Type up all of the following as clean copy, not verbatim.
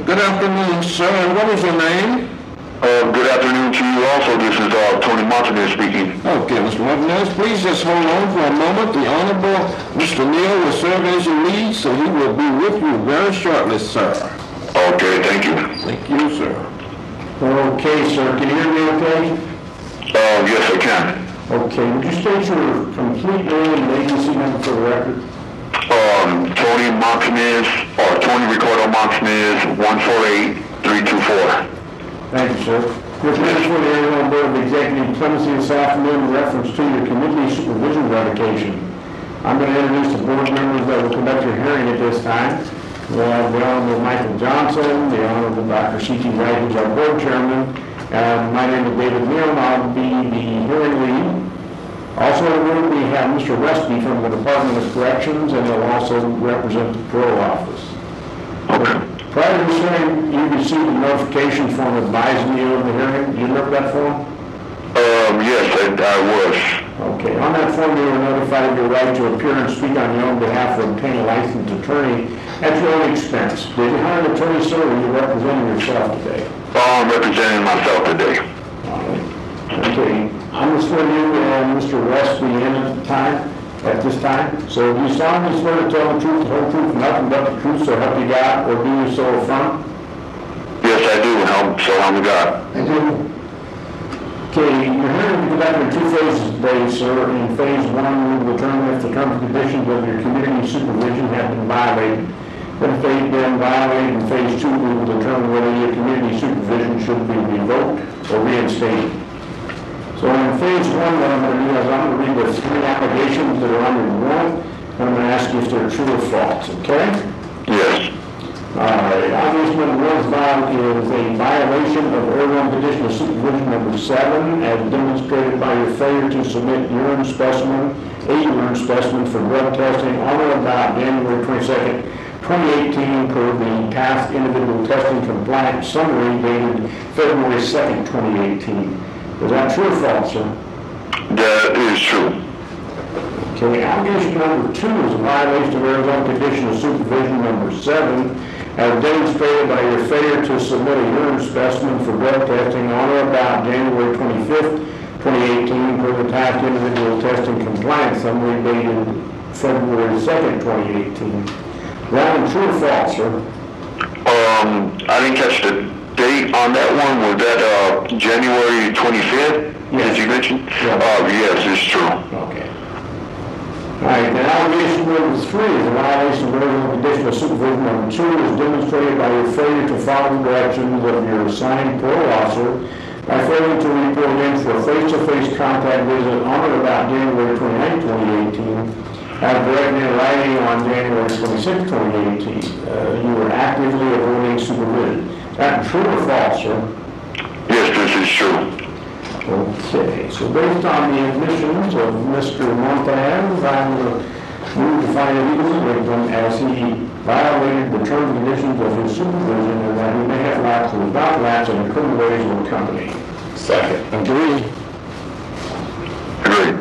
Good afternoon, sir. And what is your name? Good afternoon to you also. This is Tony Martinez speaking. Okay, Mr. Martinez, please just hold on for a moment. The Honorable Mr. Neal will serve as your lead, so he will be with you very shortly, sir. Okay, thank you. Thank you, sir. Okay, sir. Can you hear me okay? Yes, I can. Okay. Would you state your complete name and agency number for the record? Tony Martinez, or Tony Ricardo Martinez, 148324. Thank you, sir. Your plans for the Arizona Board of Executive clemency this afternoon in reference to your committee supervision revocation. I'm going to introduce the board members that will conduct your hearing at this time. We have the Honorable Michael Johnson, the Honorable Dr. C.T. Wright, who's our board chairman, and my name is David Neal, and I'll be the hearing lead. Also in the room, we have Mr. Westby from the Department of Corrections, and he'll also represent the parole office. Prior to this hearing, you received a notification form advising you of the hearing. Did you remember that form? Yes, I was. Okay. On that form, you were notified of your right to appear and speak on your own behalf or obtain a licensed attorney at your own expense. Did you hire an attorney, sir, or are you representing yourself today? I'm representing myself today. All right. Okay. I'm going to swear you and Mr. Westby in at this time. So do you solemnly swear to tell the truth, the whole truth, and nothing but the truth, so help you God, or do you so affirm? Yes, I do. So help me God. I do. Okay, your hearing will be conducted in 2 phases today, sir. In phase 1, we will determine if the terms and conditions of your community supervision have been violated. If they've been violated in phase 2, we will determine whether your community supervision should be revoked or reinstated. So in phase 1, what I'm going to do is I'm going to read the 3 allegations that are under warrant, and I'm going to ask you if they're true or false, okay? Yes. All right. Allegation number 1 is a violation of Arizona Conditional Supervision number 7, as demonstrated by your failure to submit a urine specimen for blood testing on or about January 22nd, 2018, per the past individual testing compliance summary dated February 2nd, 2018. Is that true or false, sir? That is true. Okay, allegation number 2 is a violation of Arizona Conditional Supervision number 7, as demonstrated by your failure to submit a urine specimen for blood testing on or about January 25th, 2018, per the past individual testing compliance summary dated February 2nd, 2018. That one true or false, sir? I didn't catch the date on that one. Was that January 25th? Yes. Did you mention? Yeah. Yes, it's true. Okay. All right, then allegation number 3 is a violation of Arizona Conditional Supervision number 2, is demonstrated by your failure to follow the directions of your assigned parole officer by failing to report in for a face-to-face contact visit on or about January 29, 2018, as directed in writing on January 26, 2018. You were actively avoiding supervision. That true or false, sir? Yes, this is true. Okay, so based on the admissions of Mr. Montanez, I'm going to move to find a legal victim as he violated the terms and conditions of his supervision and that he may have lapsed or not lapsed in the criminal ways of the company. Second. Agreed. Agreed.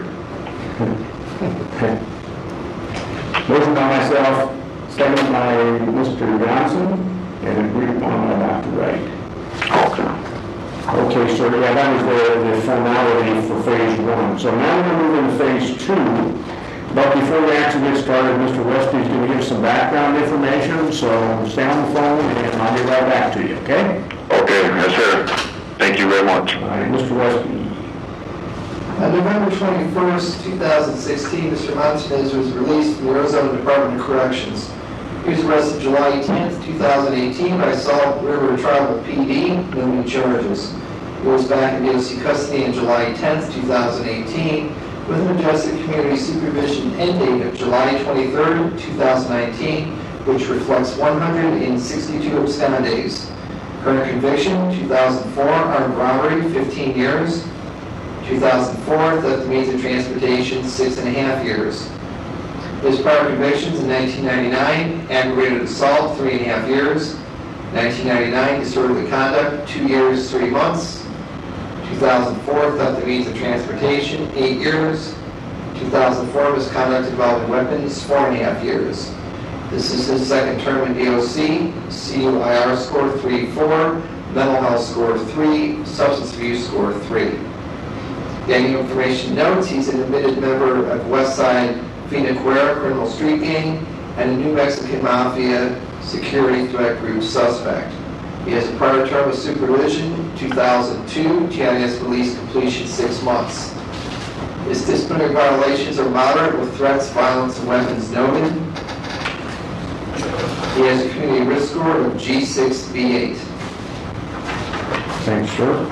Motion by myself, second by Mr. Johnson, and agreed upon by Dr. Wright. Okay. Okay, sir, yeah, that was the formality for phase 1. So now we're moving to phase 2. But before we actually get started, Mr. Westby is going to give some background information, so stay on the phone and I'll be right back to you, okay? Okay, yes, sir. Thank you very much. All right, Mr. Westby. On November 21st, 2016, Mr. Montanez was released from the Arizona Department of Corrections. He was arrested July 10th, 2018 by Salt River Tribal PD, no new charges. He was back in DOC custody on July 10th, 2018 with an adjusted community supervision end date of July 23rd, 2019, which reflects 162 abscond days. Current conviction, 2004, armed robbery, 15 years. 2004, theft of means of transportation, 6.5 years. His prior convictions in 1999, aggravated assault, 3.5 years. 1999, disorderly conduct, 2 years, 3 months. 2004, theft of means of transportation, 8 years. 2004, misconduct involving weapons, 4.5 years. This is his second term in DOC, CUIR score 3.4, mental health score 3, substance abuse score 3. Gang information notes, he's an admitted member of Westside Fina criminal street gang and a New Mexican Mafia security threat group suspect. He has a prior term of supervision, 2002, GIS release completion 6 months. His disciplinary violations are moderate with threats, violence, and weapons noted. He has a community risk score of G6B8. Thanks, sir.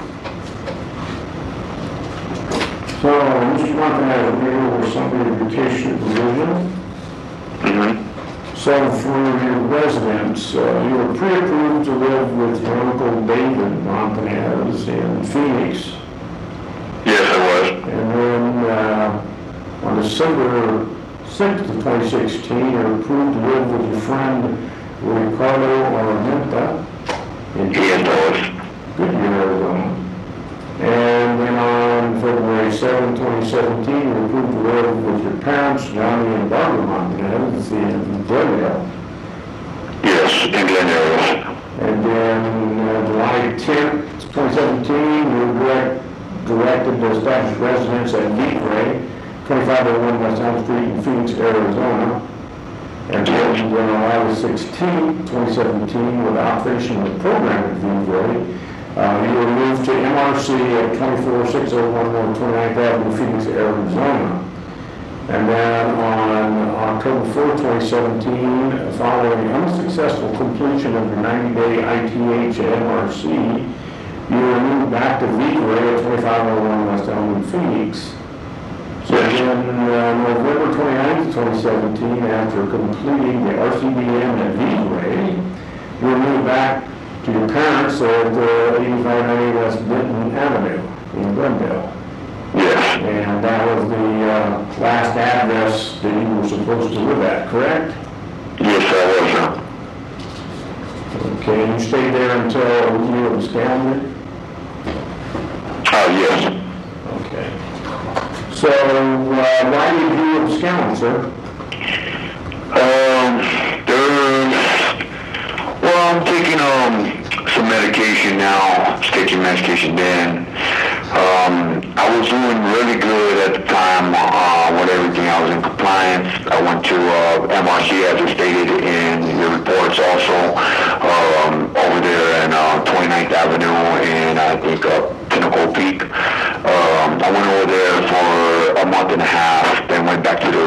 So, Mr. Montanez, we over summary of vacation provision. So, for your residents, you were pre-approved to live with your uncle David Montanez in Phoenix. Yes, I was. And then, on December 6th of 2016, you were approved to live with your friend Ricardo Armenta in Yes, I was. Goodyear, Arizona. And then on February 7, 2017, you were approved to live with your parents, Johnny and Barbara Montanez, in Glendale. Yes, in Glendale. And then July 10th, 2017, you were directed to establish residence at Vivre, 2501 West Elm Street in Phoenix, Arizona. And then on August 16, 2017, with operation of the program at Vivre, you were moved to MRC at 24601 North 29th Avenue, Phoenix, Arizona. And then on October 4, 2017, following unsuccessful completion of your 90-day ITH at MRC, you were moved back to Vivre at 2501 West Elm in Phoenix. So then November 29th, 2017, after completing the RCBM at Vivre, you were moved back to your parents at 8590 West Benton Avenue in Glendale. Yes. And that was the last address that you were supposed to live at, correct? Yes, I was, sir. Okay, and you stayed there until you were absconded? Yes. Okay. So, why did you abscond, sir? I'm taking some medication now. Taking medication then. I was doing really good at the time with everything. I was in compliance. I went to MRC as I stated in your reports also over there in 29th Avenue and I think Pinnacle Peak. I went over there for a month and a half, then went back to the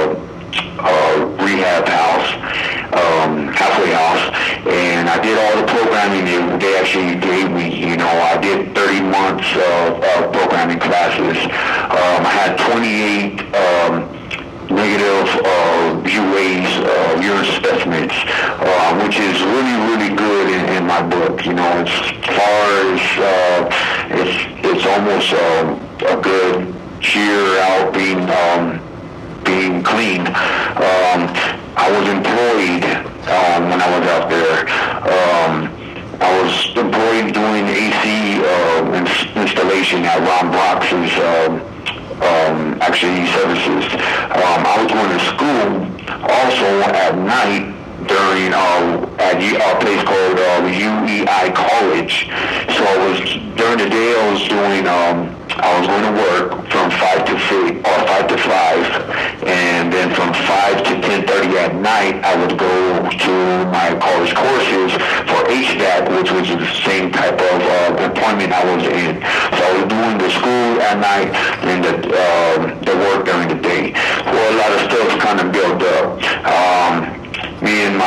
rehab house, halfway house, and I did all the programming they actually gave me. You know, I did 30 months of programming classes. I had 28 negative UAs, urine specimens, which is really, really good in my book. You know, as far as it's almost a good year out being clean. I was employed when I was out there. I was employed doing AC installation at Ron Brox's actually services. I was going to school also at night during at a place called UEI College. So during the day I was doing I was going to work from 5 to 6 or 5 to 5, and then from 5 to 10:30 at night I would go to my college courses for HVAC, which was the same type of employment I was in. So I was doing the school at night and the work during the day. Well, a lot of stuff kind of built up. Me and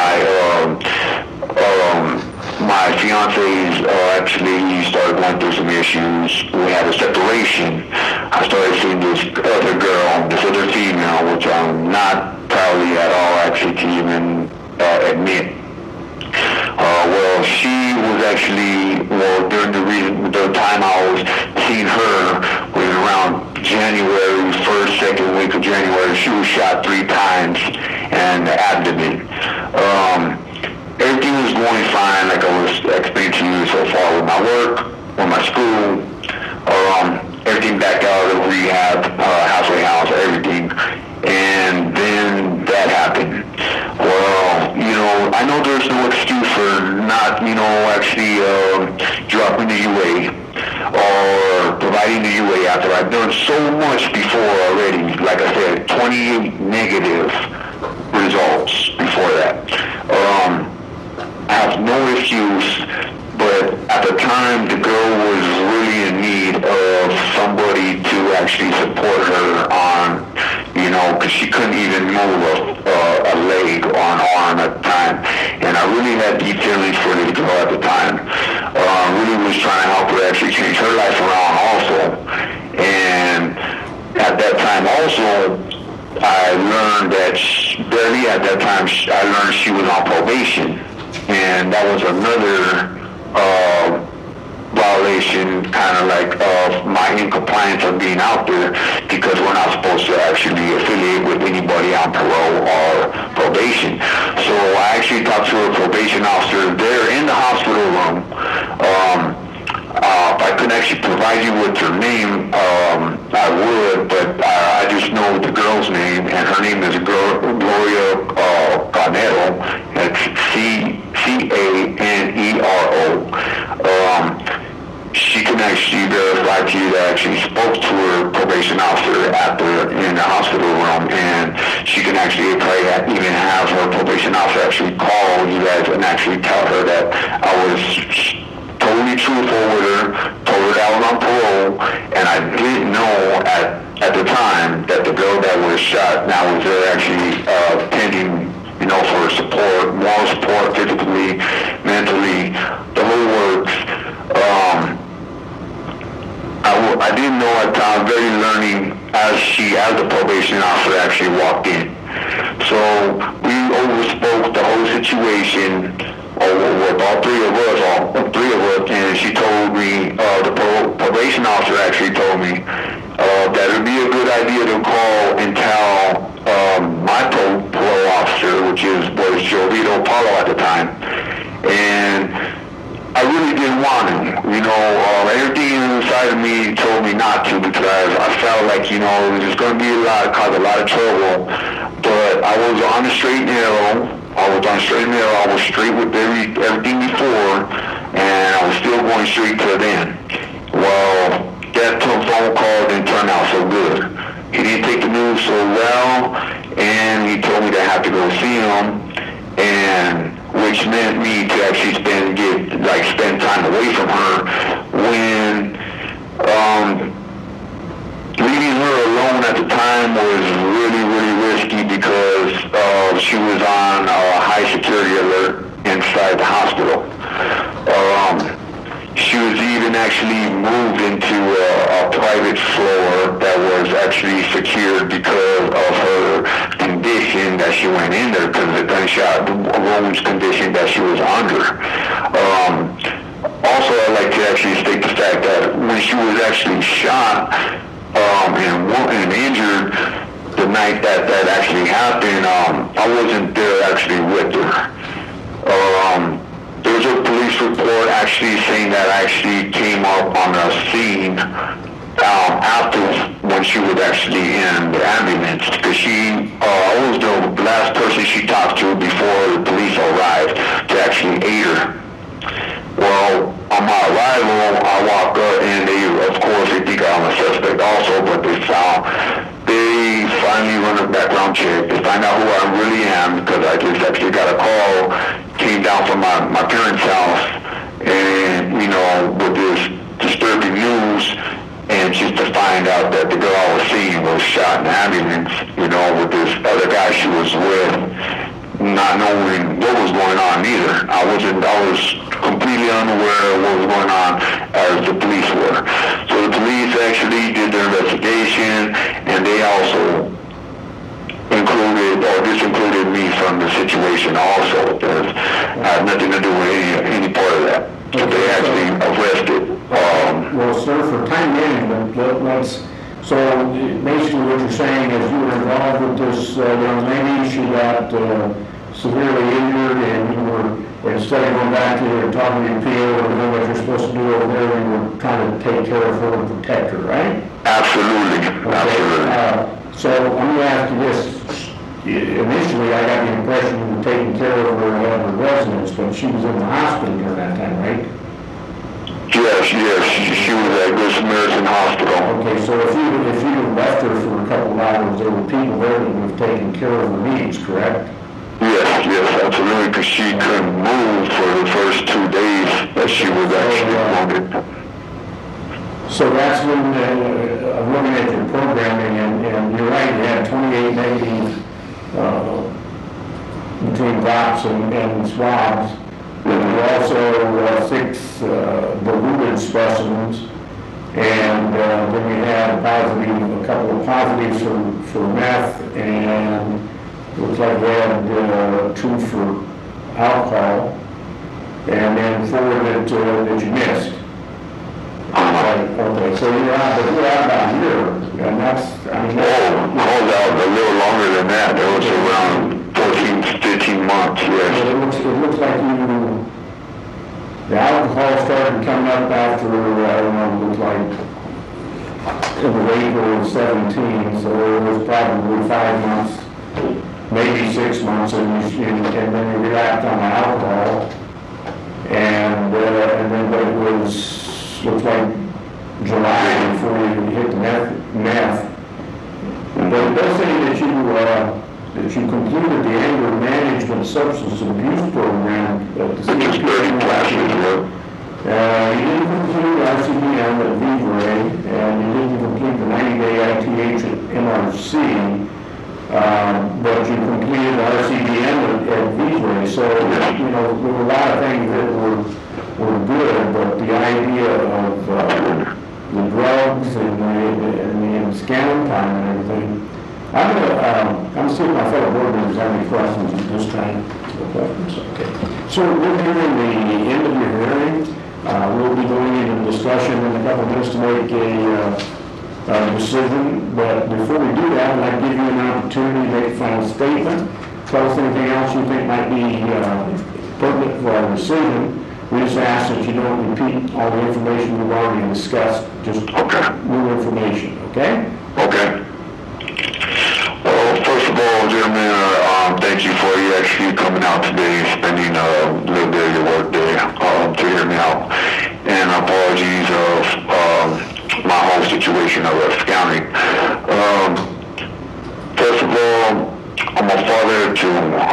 my fiance's actually started going through some issues. We had a separation. I started seeing this other girl, this other female, which I'm not proudly at all actually to even admit. Well, she was actually, during the time I was seeing her was around January 1st, second week of January. She was shot 3 times in the abdomen. Everything was going fine, like I was explaining to you so far with my work, with my school, everything back out of rehab, halfway house, everything. And then that happened. Well, was no excuse for not, actually dropping the UA or providing the UA after I've done so much before already. Like I said, 28 negative results before that. I have no excuse, but at the time the girl was really in need of somebody to actually support her on, because she couldn't even move a leg or an arm at the time. And I really had deep feelings for this girl at the time. Really was trying to help her actually change her life around also. And at that time also, I learned that barely at that time, I learned she was on probation. And that was another violation, kind of like of my incompliance of being out there, because we're not supposed to actually affiliate with anybody on parole or probation. So I actually talked to a probation officer there in the hospital room. If I couldn't actually provide you with her name, I would, but I just know the girl's name, and her name is Gloria Canero. It's Canero. She can actually verify to you that I actually spoke to her probation officer in the hospital room, and she can actually probably even have her probation officer actually call you guys and actually tell her that I was totally truthful with her, told her that I was on parole, and I didn't know at the time that the girl that was shot now was there actually pending, for support, moral support, physically, mentally, the whole works. I didn't know at the time, very learning as the probation officer actually walked in. So we overspoke the whole situation with all three of us, and she told me, the probation officer actually told me that it would be a good idea to call and tell my parole officer, which was Jovito Paulo at the time. And I really didn't want to, everything inside of me told me not to, because I felt like, it was just going to be cause a lot of trouble. But I was on the straight and narrow. I was straight with everything before, and I was still going straight to the end. Well, that phone call didn't turn out so good. He didn't take the news so well, and he told me that I had to go see him, and which meant me to actually spend time away from her, when leaving her alone at the time was really, really risky, because she was on a high security alert inside the hospital. She was even actually moved into a private floor that was actually secured because of her condition that she went in there, because of the gunshot wounds condition that she was under. Also, I'd like to actually state the fact that when she was actually shot and injured, the night that actually happened, I wasn't there actually with her. There was a police report actually saying that I actually came up on the scene after, when she was actually in the ambulance, because I was the last person she talked to before the police arrived to actually aid her. Well, on my arrival, I walk up, and of course, they think I'm a suspect also, but they finally run a background check. They find out who I really am, because I just actually got a call, came down from my parents' house, and, with this disturbing news, and just to find out that the girl I was seeing was shot in the ambulance, with this other guy she was with, not knowing what was going on either. I was completely unaware of what was going on as the police were. So the police actually did their investigation, and they also disincluded me from the situation also, because I had nothing to do with any part of that. So they actually arrested. Well, sir, for time management, so basically what you're saying is you were involved with this young lady. She got severely injured, and you were, instead of going back to her and talking to your PO or doing what you're supposed to do over there, you were trying to take care of her and protect her, right? Absolutely. Okay. Absolutely. So I'm going to ask you this. initially, I got the impression you were taking care of her at her residence, but she was in the hospital during that time, right? Yes, she was at Good Samaritan Hospital. Okay, so if you had left her for a couple of hours, there were people there that would have taken care of her needs, correct? Yes, absolutely, because she couldn't move for the first 2 days that she was actually wounded. So that's when, I'm looking at your programming, and you're right, you had 28 negative between drops and swabs. There were also 6 diluted specimens, and then we had a couple of positives for meth, and it looks like we had 2 for alcohol, and then 4 that you missed. Okay, so you're out about a year, and that's, I mean... I was out a little longer than that. It was around 14, 15 months, yes. It looks like the alcohol started coming up after, I don't know, it looked like in the April of 17, so it was probably 5 months, maybe 6 months, and then you react on the alcohol, and then it looks like July before you hit the meth. But it does say that you completed the anger management substance abuse program at the CHP. You didn't complete RCBM at Vivray, and you didn't complete the 90-day ITH at MRC, but you completed RCBM at Vivray. So, you know, there were a lot of things that were good, but the idea of the drugs and the scanning time and everything. I'm going to see if my fellow board members have any questions at this time. Okay. So we're nearing the end of your hearing. We'll be going into discussion in a couple of minutes to make a decision. But before we do that, I'd like to give you an opportunity to make a final statement. Tell us anything else you think might be pertinent for our decision. We just ask that you don't repeat all the information we've already discussed, just new information, okay? Okay. Well, first of all, gentlemen, thank you for you actually coming out today, spending a little bit of your work day to hear me out. And apologies of my whole situation of West County. First of all, I'm a father of 2.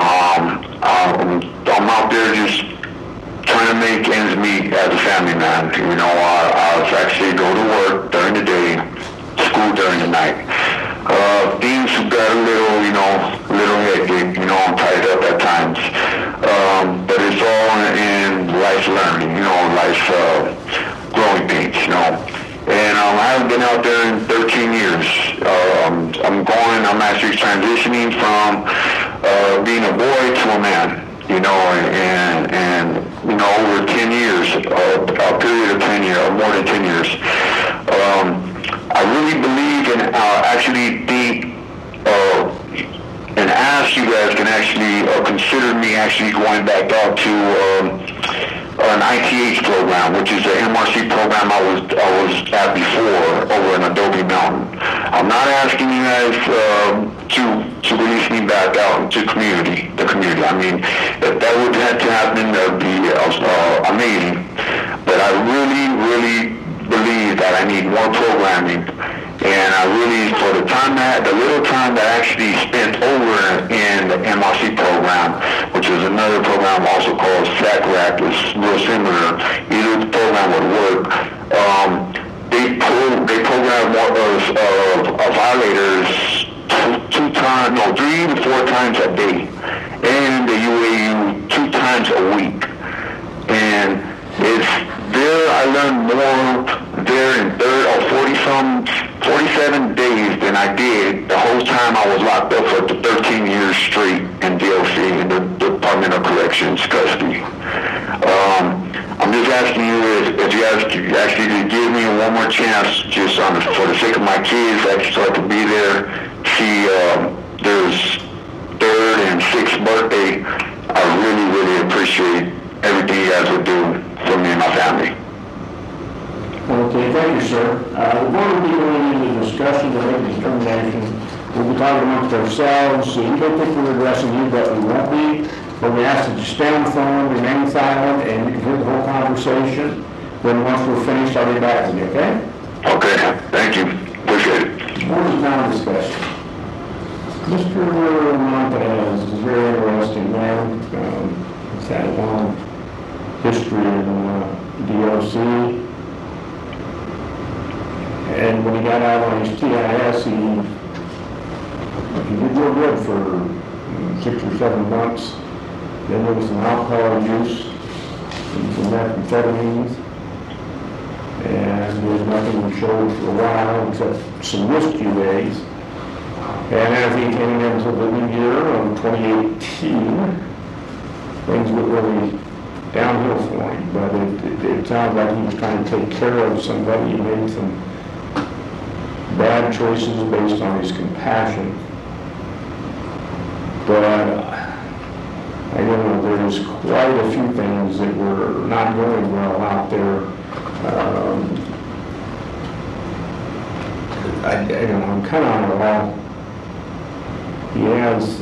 I'm out there just trying to make ends meet as a family man. You know, I actually go to work during the day, school during the night. Things got a little hectic, I'm tied up at times. But it's all in life learning, life growing pains, And I haven't been out there in 13 years. I'm actually transitioning from being a boy to a man, and over 10 years, a period of 10 years, or more than 10 years. I really believe and actually think and ask you guys can actually consider me actually going back out to an ITH program, which is the MRC program I was at before over in Adobe Mountain. I'm not asking you guys to release me back out into the community. I mean, if that would have to happen, that would be amazing. But I really believe that I need more programming, and I really, for the little time that I actually spent over in the MRC program, which is another program also called SACRAC, it's real similar. Either program would work. They program more of violators 3 to 4 times a day, and the UAU 2 times a week, and it's there. I learned more there in 47 days than I did the whole time I was locked up for 13 years straight in DLC, in the Department of Corrections custody. I'm just asking you if you guys actually give me one more chance, just for the sake of my kids, so I could be there, see there's 3rd and 6th birthday. I really appreciate everything you guys would do for me and my family. Okay, thank you, sir. The board will be going into discussion to make a determination we'll be talking amongst ourselves, so you don't think we're addressing you, but we won't be. But we ask that you stay on the phone, remain silent, and you can hear the whole conversation. Then once we're finished, I'll be back with you, okay? Okay, thank you. Appreciate it. Board is now in discussion. Mr. Montanez is a very interesting man. He's had a long history in DOC. And when he got out on his TIS, he did real good for 6 or 7 months. Then there was some alcohol use, and some methamphetamines, and there was nothing to show for a while except some wrist days. And as he came into the new year of 2018, things were really downhill for him. But it sounds like he was trying to take care of somebody. He made some bad choices based on his compassion. But I don't know, there's quite a few things that were not going well out there. I don't know, I'm kind of on the wall. He has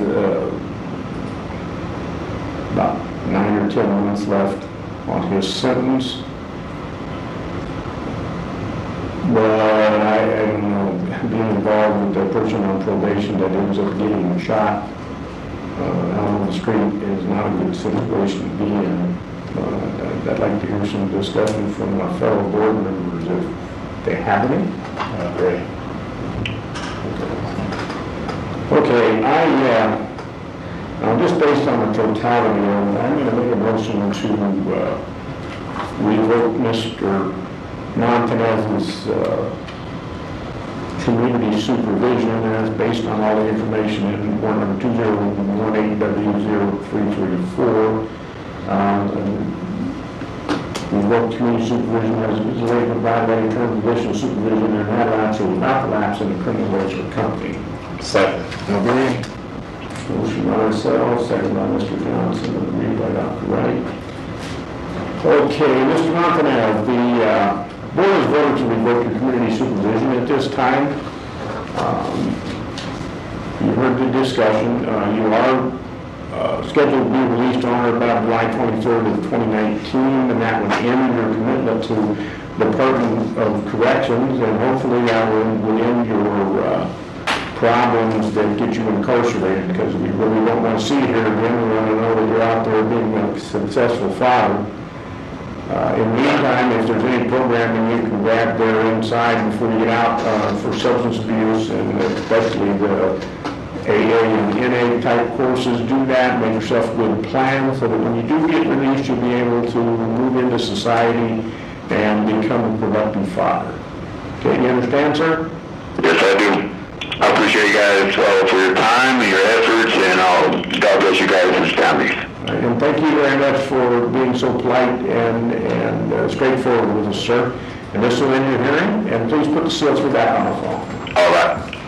about 9 or 10 months left on his sentence. But I don't know, being involved with a person on probation that ends up getting shot out on the street is not a good situation to be in. I'd like to hear some discussion from my fellow board members if they have any. Great. Okay, just based on the totality of it, I'm going to make a motion to revoke Mr. Montanez's community supervision as based on all the information in board number 2018W0334. Revoke community supervision as a way to provide any term of additional supervision and not lapse or without lapse in the criminal register company. Second. Agree? Motion by myself, second by Mr. Johnson, and agreed by Dr. Wright. Okay, Mr. Montanez, the board has voted to revoke your community supervision at this time. You heard the discussion. You are scheduled to be released on or about July 23rd of 2019, and that would end your commitment to the Department of Corrections, and hopefully that will end your problems that get you incarcerated, because we really don't want to see you here again. We want to know that you're out there being a successful father. In the meantime, if there's any programming you can grab there inside before you get out for substance abuse, and especially the AA and NA type courses, do that. Make yourself a good plan so that when you do get released, you'll be able to move into society and become a productive father. Okay, you understand, sir? Yes, I do. I appreciate you guys for your time and your efforts, and God bless you guys and families. And thank you very much for being so polite and straightforward with us, sir. And this will end your hearing, and please put the seal through back on the phone. All right.